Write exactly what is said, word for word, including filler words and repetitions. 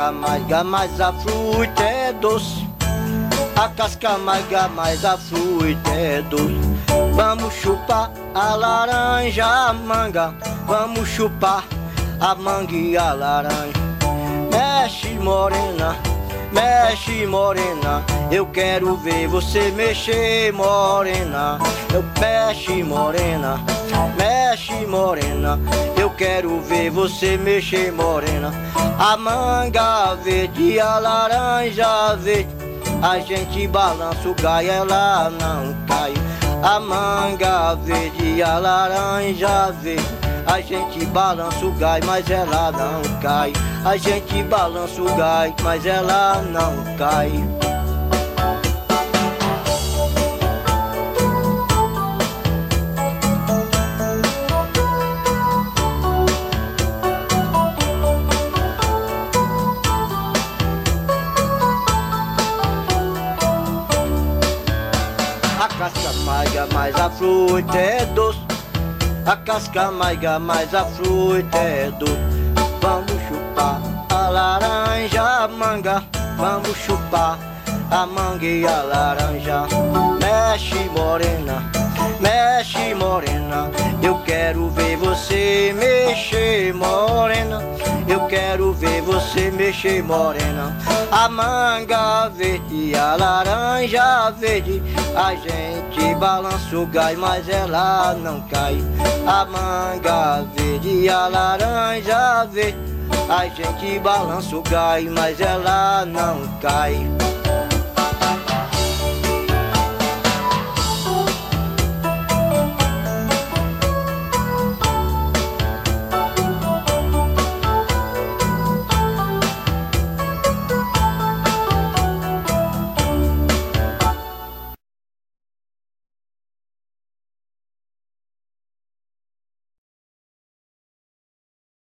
casca amarga, mas a fruta é doce. A casca amarga, mas a fruta é doce. Vamos chupar a laranja, a manga. Vamos chupar a manga e a laranja. Mexe morena, mexe morena, eu quero ver você mexer morena. Eu mexe morena, mexe morena, eu quero ver você mexer morena. A manga verde e a laranja verde, a gente balança o gai, ela não cai. A manga verde e a laranja verde, a gente balança o gai, mas ela não cai. A gente balança o gai, mas ela não cai. A casca amarga, mas a fruta é doce. A casca amarga, mas a fruta é doce. Vamos chupar a laranja, a manga. Vamos chupar a manga e a laranja. Mexe morena, mexe morena, eu quero ver você mexer morena. Eu quero ver você mexer morena. A manga verde e a laranja verde, a gente balança o gai, mas ela não cai. A manga verde e a laranja verde, a gente balança o gai, mas ela não cai.